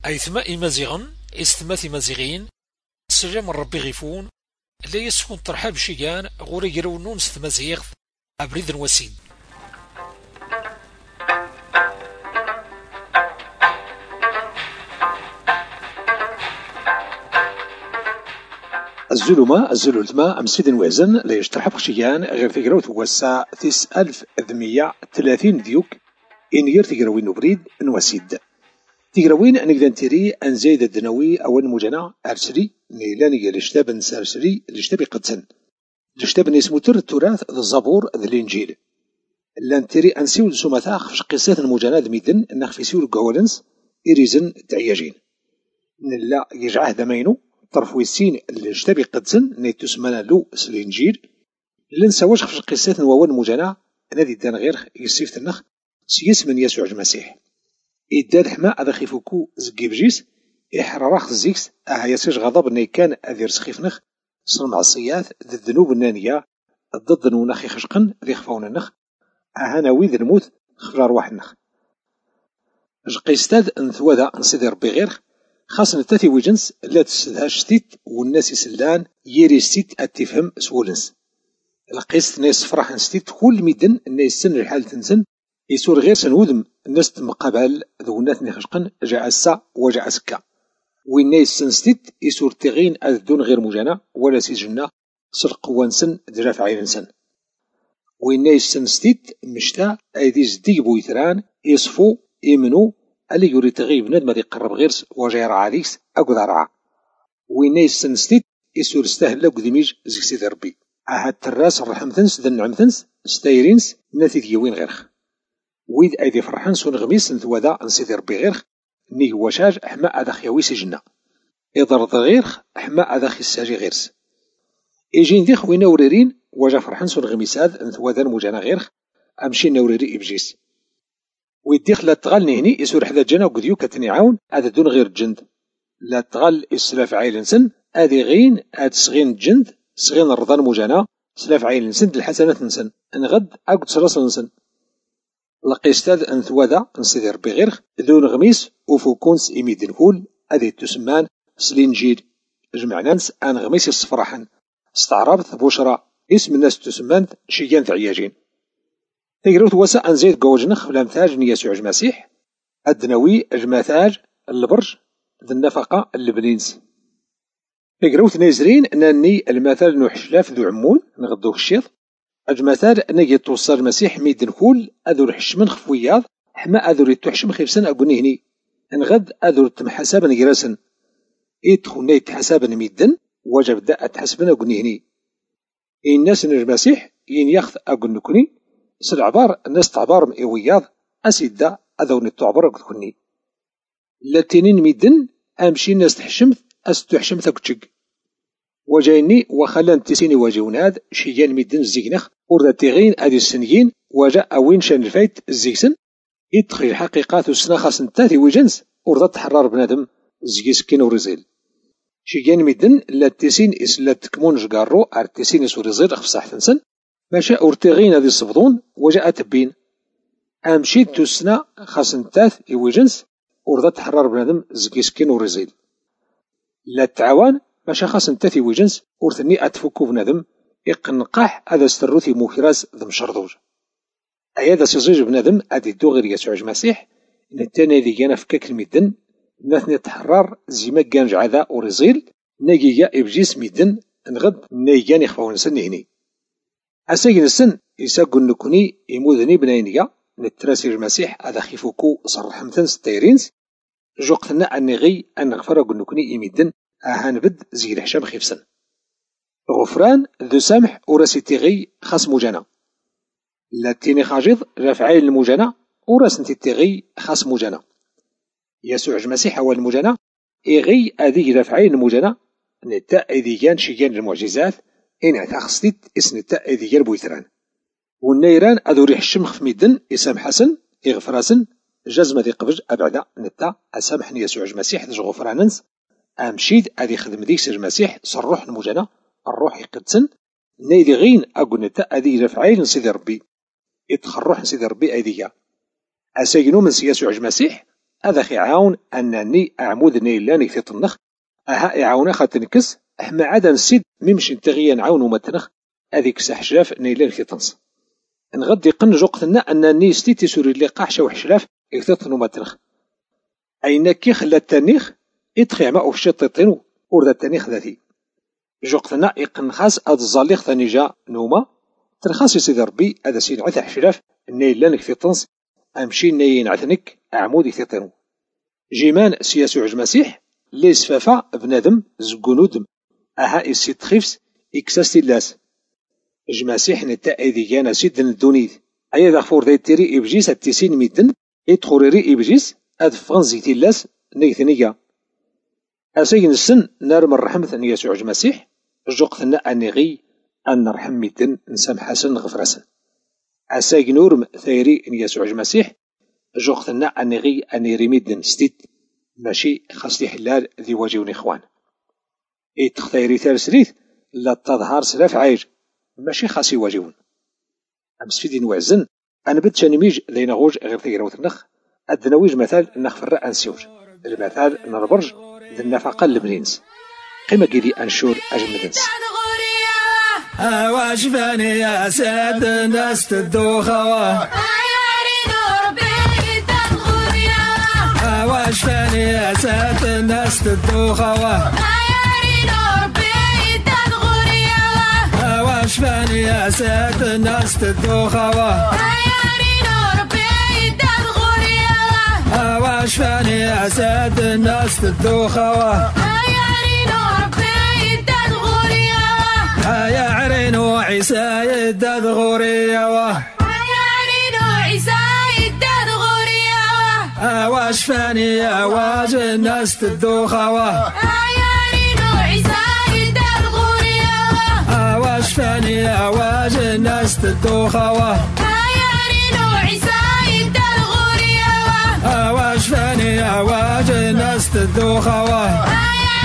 أيثما إمازيغن إستما إمازيغين سلام ربي غيفون لا يسكن ترحاب شيغان غوري يرونون ستمازيغ أبريد وسيد. الزلمة الزلولتما أمسيد وزن لا يشترحب خشيان غير تقراوت وسا 9130 ديوك إنير تقراوين نبريد نواسيد تقراوين نقدر نتيري أنزايد الدنوي أول مجانا أرسري نيلاني الاشتاب نسارسري الاشتاب قدسن الاشتاب اسمو تر التراث ذا الزبور ذا الإنجيل لانتيري أنسيو لسومتاخ فش قصات المجانا ذميدن نخفيسيو القولنس إريزن تعياجين نلا يجعه دمينو طرف ويسين الاشتاب قدسن نيتو سمانا لو الإنجيل لنساواش فش قصات نواول مجانا نادي دان غير يسيف النخ سيس من يسوع المسيح إداد حما هذا خيفوكو زكي بجيس إحراراخ الزيكس يسيج غضب ني كان أذير سخيفنخ صر معصيات ذي الذنوب النانية ضد نونخي خشقن ذي خفون النخ هاناوي ذي الموت خفر أرواح النخ جقيستاد انثوادا نصيدي ربي غير خاص نتاتي ويجنس لا تسدهاش ستيت والناس يسلان يري ستيت أتفهم سولنس القيست ناس فرح نستيت كل ميدن الناس سن الحال تنسن يسور غير سنودم الناس مقابل ذونات نخشقن جاء السا وجاء سكا وين ناس سنستيت يسور تغين أذدون غير مجانا ولا سجنا سر قوانسن دجاف عينسن وين ناس سنستيت مشتا أيدي زدي بويثران يصفو يمنو اللي يوري تغيب ند ما يقرب غيرس وجاء رعاليكس أقو ذرعا وين ناس سنستيت يسور استهلا قدميج زكسي ربي أهد الراس الرحمتنس ذن عمتنس ستايرينس ناتي ديوين غيرخ ويد أيدي فرحان سون غميس نثوادا نسيدي ربي غيرخ ني وشاج أحماء أذا خياوي سجنا إضرط غيرخ أحماء أذا خيساجي غيرس إيجين ديخ وين وريرين وجا فرحان سون غميساد نثوادا مجانا غيرخ أمشي نوريري إبجيس ويديخ لا تغال نهني يسور حدا جنا وقديو كتني عاون هذا دون غير الجند لا تغال إسلاف عيلنسن هذي غين هاد صغين الجند صغين الرضان مجانا سلاف عيلنسن الحسنات نسن نغد أقد سراس نسن لقيستاد انثوادا نسيدي ربي غيرخ ذون غميس وفوكونس إميد نقول هذه تسمان سلينجيل جمعنانس أن غميس الصفراحن استعربت بشرى اسم الناس تسمان شيان تعياجين تقروت وسا أنزيد قوجنخ فلامتاج نيسوع المسيح الدنوي جماثاج البرج ذي النفقة اللبنينس تقروت نيزرين ناني المثال نوحشلاف ذو عمون نغدوه الشيط أجمثال نجي توصل المسيح ميد نقول أذور حشمن خفوياض حما أذور تحشم خيفسن أقولني هني نغد أذور تمحسابا نجرسن يدخلنا يتحسابا ميدن وجب دا أتحسبنا أقولني هني الناس المسيح ين ياخذ أقول نكوني سلعبار الناس تعبار مئوياض أسيد دا أذور نتعبر أقولني لاتينين ميدن أمشي الناس تحشمت أستحشمت أقولك وجايني وخلان تسيني واجوناد شيان ميدن الزيقنخ وردا تيغين ادي السنيين وجاء وين شان الفايت الزيكسن يدخل الحقيقات والسنا خاص نتاتي وجنس وردا تحرر بنادم زيكسكين ورزيل شيان ميدن لا تسين لا تكمون جقارو ار تسين ورزيل اخف صح تنسن ماشا ورتيغين ادي الصفضون وجاء تبين امشيد تسنا خاص نتات وجنس وردا تحرر بنادم زيكسكين ورزيل لا تعاون ماشا خاص نتاتي وجنس ورثني أتفكو بنادم يقنقاح هذا ستروثي موكراز ذم شرضوج أيادا سيزيج بنادم أدي دو غير يسوع المسيح إن التاني ذي جانا فكاك الميدن ناثني تحرر زيما كان جعذا ورزيل ناجيا إبجيس ميدن نغد ناجيان يخفون سن هني أساقن السن يساقن نكوني يموذني بناينيا نتراسي المسيح هذا خيفوكو صرح مثلا ستيرينز جوقتنا أني غي أن غفر قل نكوني يميدن هانبد زي الحشام خيفسن غفران ذو سامح وراسي تيغي خاص مجانا لا تيني خاجض رافعين المجانا وراسن تيغي خاص مجانا يسوع المسيح هو المجانا إغي أذي رافعين المجانا نتا إذيان شيان المعجزات إن تخصتت اسم نتا إذيان بويثران والنيران أذو ريح الشمخ في ميدن إسام حسن إغفراسن جزمة ذي قبج أبعدا نتا أسامحني يسوع المسيح ذي غفراننس أمشيد أدي خدم ديك سير المسيح صروح المجانا الروح يقدسن نيدي غين أقول نتا أدي رفعين سيدي ربي يتخرح سيدي ربي أيديا أساينو من يسوع المسيح هذا يعاون أنني أعمود نيلان يثيطنخ أها يعاون خاتنكس أحما عادا نسيد ميمش نتغيا نعاون ومتنخ هذيك سحشراف نيلان يثيطنس نغدي قنج وقتنا أنني ستي تسوري اللي قاحشة وحشراف يثيطن ومتنخ أين كي خلا التانيخ يتخيع ما أفشيطيطينو ورد التانيخ ذاتي جوقتنا يقنخاس هاد الزاليخ ثاني جا نوما تنخاس يسيدي ربي هذا سيد عث حشراف نيلان يثيطنس أمشي ناين عثنك أعمود يثيطنو جيمان سياسو عج مسيح لي سفافا بنادم زقونودم أها إسي تخيفس إكساس تلاس جماسيح نتا إذي كان سيدن الدونيد أيا دغفور داي تيري إبجيس التسين ميدن إتخوريري إبجيس أد فغنزي تلاس نيثنية أسيين السن نار من رحمة أن يسوع المسيح جوقتنا أنغي أن نرحم ميدن نسامح حسن غفرسن أساين نورم ثيري أن يسوع المسيح جوقتنا أنغي أنيري ميدن ستيت ماشي خاص حلال ذي واجيون إخوان تختيري تارسريث لا تظهر سلاف عايج ماشي خاص يواجهون أمس في دين وعزن أنا بتشاني ميج لينا غوج غير تيروت النخ أدنويج مثال نخ الرأى نسيوج المثال نربرج ذي النفقة اللبنينس قيمة قيدي أنشور أجمدنس واش فاني يا ساد الناس تدوخوا واش فاني يا ساد الناس تدوخوا واش فاني يا ساد الناس تدوخوا واش فاني يا ساد الناس تدوخوا يا عرين وعيسى يداد غوريا واش فاني يا واج الناس تدوخوا واش فاني يا واج الناس تدوخوا واش فاني يا واج الناس تدوخوا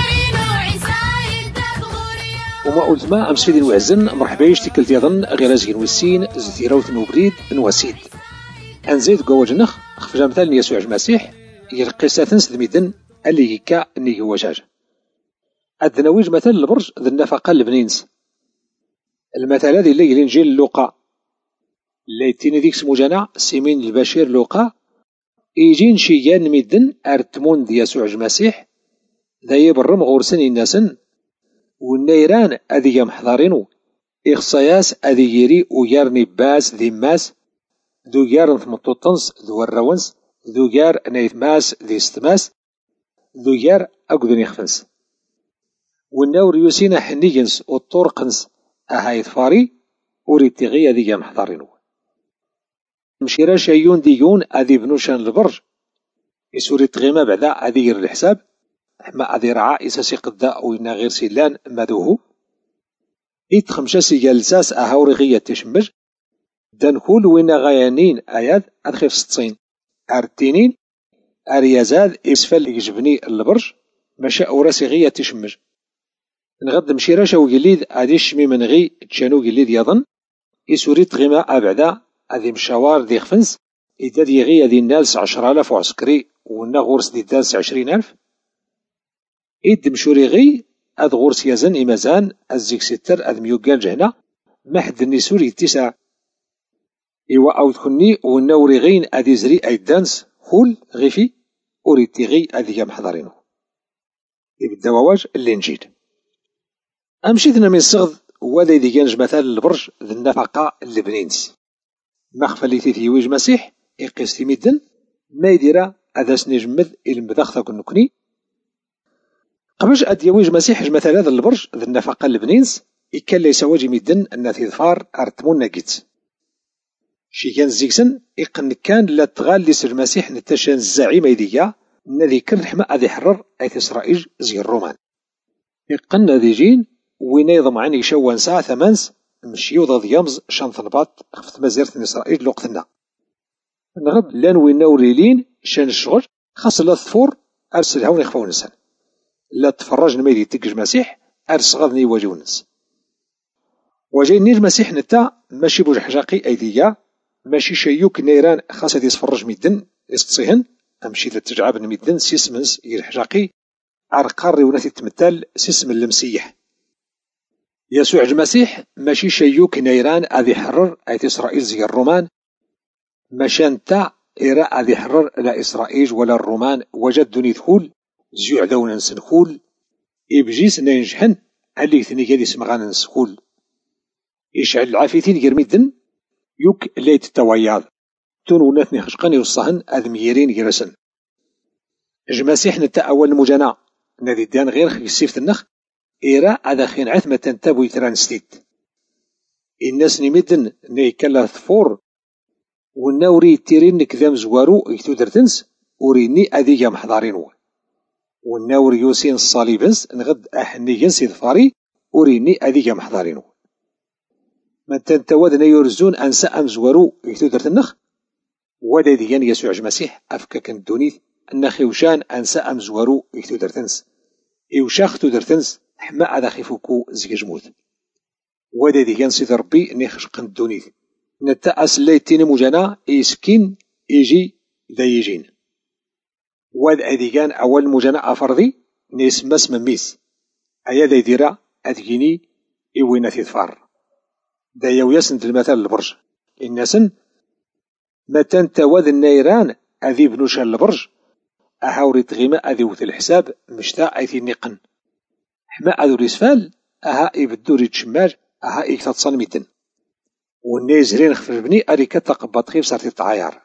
وما قلت ما أمس في دين وعزن مرحبا يشتكل تيظن غير زين والسين زثيروت نوبريد نواسيد أنزيد قواجنخ خفجا مثال يسوع المسيح يلقيسا تنس دميدن اللي هيكا اللي هو جاج الدناويج مثل البرج ذي النفقة اللبنينس المثال هذه اللي الإنجيل لوقا اللي يتيني ذيك سمو جانا سيمين البشير لوقا يجين شيان ميدن أرتمون دي يسوع المسيح ذا برم غورسن الناسن والنيران أذي محضرينو إخصاياس أذي يري ويارني باس ذي ماس ذو يارن ثمطوطنس ذو الروانس ذو يار نيث ماس ذي استماس ذو يار أقذن يخفنس والنور يوسينا حنيجنس والطرقنس أهاي ثفاري وريتغي أذي محضرينو مشيرا شايون ديون أذي بنوشان البرج يسوري تغيما بعدا أذي ير الحساب حما أذي رعا إساسي قدا وينا غير سيلان مادوهو إتخمشا سيجالساس أهاوري غية تشمج دانكول وينا غيانين آيات أدخف ستين أرتينين أريازاد إسفل يجبني البرج مشا أوراسي غية تشمج نغد مشيراشا وقليد أديش من غي تشانو قليد يظن إسوري تغيما أبعدا أذي مشاوار دي خفنس إذا دي غي ذي الناس 10,000 عسكري ونا غورس دي الناس 20,000 إد مشوري غي أذ غورس يزن إمازان أزيك ستر أذ ميوغان جهنا محد النسوري 9 إوا أو تكوني ونوري غين أذي زري أيدانس خول غيفي أوريتي غي أذي محضرينو يبدا واواج اللي نجيد أمشيتنا من الصغد وذا يدي كانج مثال البرج ذي النفقة اللبنينس مخفليتي في ويج مسيح إقيس ميدن ما يدير هذا سنجمد المذاخ كنكني قبل أدي ويج مسيح مثال هذا البرج ذي النفقة اللبنينس إكال ليس واجي ميدن أن في ظفار أرتمون ناقيت شي كان زيكسن إقن كان لا تغال ليس المسيح نتشان الزعيم أيديا نذي كرحمة أذي حرر أيث إسرائيل زي الرومان إقن ذي جين وين يضم عني شوان ساعة ثمانس مشيو ضد يمز شنطنباط خفت مزيرة إسرائيل لوقتنا نغد لان وين نوريلين شان الشغل خاص لا ثفور أرسلها ونخفون نسان لا تفرج نميدي تقج مسيح أرس غضني واجونس وجاي نير مسيح نتا ماشي بوج حجاقي أيديا ماشي شيوك نيران خاصة يسفرج ميدن يسقصيهن أمشي لتجعب نميدن سيسمنس يلحجاقي عرقاري وناثي التمثال سيسم المسيح. يسوع المسيح ماشي شيوك نيران أذي حرر أيت إسرائيل زي الرومان، ماشان تا إراء أذي حرر لا إسرائيل ولا الرومان وجد دوني دخول زيوع دون نسنخول إبجيس نينجحن علي ثني قادي سمغان نسخول يشعل العافيتين يرميدن يوك ليت التواياض تون وناثني خشقان يوصهن أذميرين يرسن. المسيح نتا أول مجانا نادي دان غير خيسيفت النخ إيراء أذا خين عثمة تنتابو يتران ستيت الناس نمدن نيكلا ثفور والنوري تيرين نكذام زوارو يكتو درتنس وريني أذيجا محضارينو والنوري يوسين الصليبنس نغد أحني ينسي ظفاري وريني أذيجا محضارينو من تنتواد نيورزون أنسى أمزوارو يكتو درتنخ ودا ديان يسوع المسيح أفكاك الدونيث النخي وشان أنسى أمزوارو يكتو درتنس إوشاخ تو درتنس حما أذا خيفوكو زيجموت ودا ديان سيد ربي نيخشق الدونيث نتا أسليتين مجانا إسكين إيجي دا يجين واد أديجان أول مجانا أفرضي نسمس مميس أيا دا يديرا أديني إوينا ثفار دا يويسن المثال البرج الناسن متان تواد النيران أذي بنوشان البرج أهاوري تغيما أذي وث الحساب مشتا أيثي نقن حما أذو ريسفال أها إبدوري تشماج أها إكتاتصال ميتن والنيزرين خفر بني أريكا تقبط خيف صارت التعاير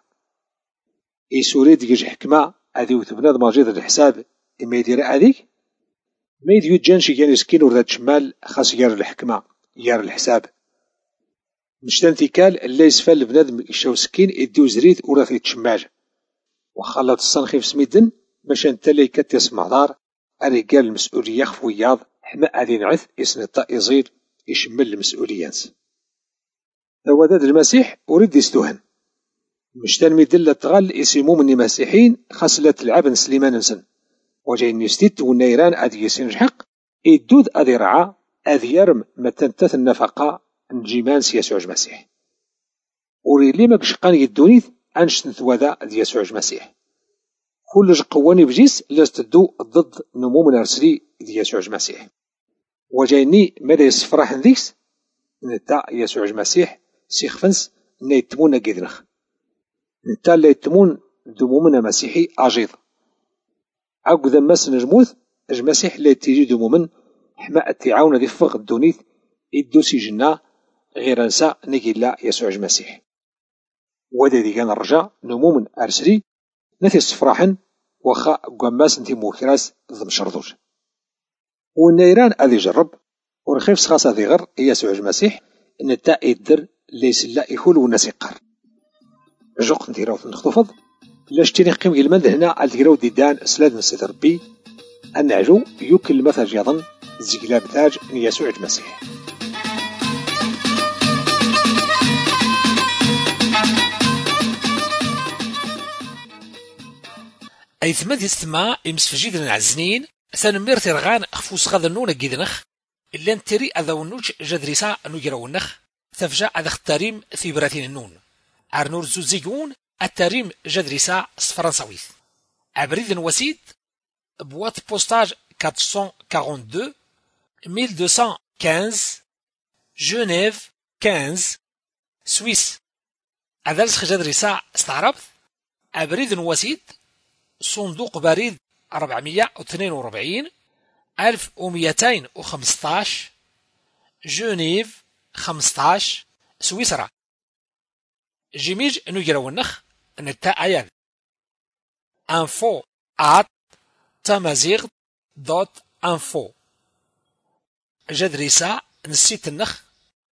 إيسوري ديجيج حكمة أذي وث بناد ماجيد الحساب إما يدير أذيك ما يديو جانشي كان يسكين ورد تشمال خاص يار الحكمة يار الحساب مشتان ثيكال اللي يسفال بنادم يشاو سكين يديو زريد ورث يتشماج وخلط الصنخيف سميدن باش انت اللي كتسمع دار الرجال المسؤولية يخفو ياض حما أذي نعث يسنطا يزير يشمل المسؤوليات. ثواداد المسيح أريد يستوهن مشتان ميدل تغال يسمو مني مسيحين خاصلة العبن سليمان نسن وجاي نستيت والنيران أذي يسنجحق يدود أذي رعا أذي يرم متنتث النفقة نجيمان يسوع المسيح وري لي ما بشقان يدونيث أنشتن ثوادا دي يسوع المسيح كل قواني بجيس لاستدو ضد نمو من أرسلي دي يسوع المسيح وجايني ماذا يسفرح ذيكس نتا يسوع المسيح سيخفنس نيتمون قيدنخ نتا اللي يتمون دمومنا مسيحي أجيض أقو ذماس نجموث المسيح اللي تيجي دمومن حما التعاون ذي فوق الدونيث إدوسي جنا غير نساء نقيلا يسوع المسيح ودا دي كان الرجاء نمو من أرسلي نثي الصفراحن وخا قماس نتي موكراس ضم شرطوش والنيران أذي جرب ورخيف سخاصة ذي غر يسوع المسيح نتا يدر ليس لا يخول والناس يقر جوق نتيراو نخطفض لاش تيني قيم المد هنا التيراو ديدان سلاد نسيد ربي النعجو يوكل المثل يظن زيقلاب تاج يسوع المسيح. أي ثماد يستمع يمسفجيد العزنين ثانمير ترغان خفوس غاذا نونا جيدنخ إلا نتري أذا ونوج جدريسا نجراونخ تفجع أذا اختاريم في براتين النون عرنور زوزيقون التاريم جدريسا فرنساويث عبريد وسيد بوات بوستاج 442 1215 جنيف 15 سويس أذلس جدريسا استعربت عبريد وسيد صندوق بريد 442 1215 جنيف 15 سويسرا جيميج نجراونخ نتا أيان info@tamazigh.info جدريسا نسيت النخ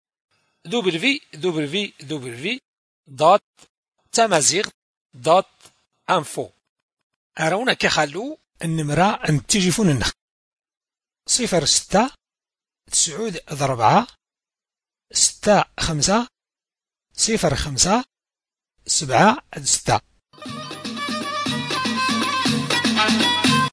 www.tamazigh.info أرونا كخلو النمرة أن تجيفون النخ 06 9 6 5 05 7 6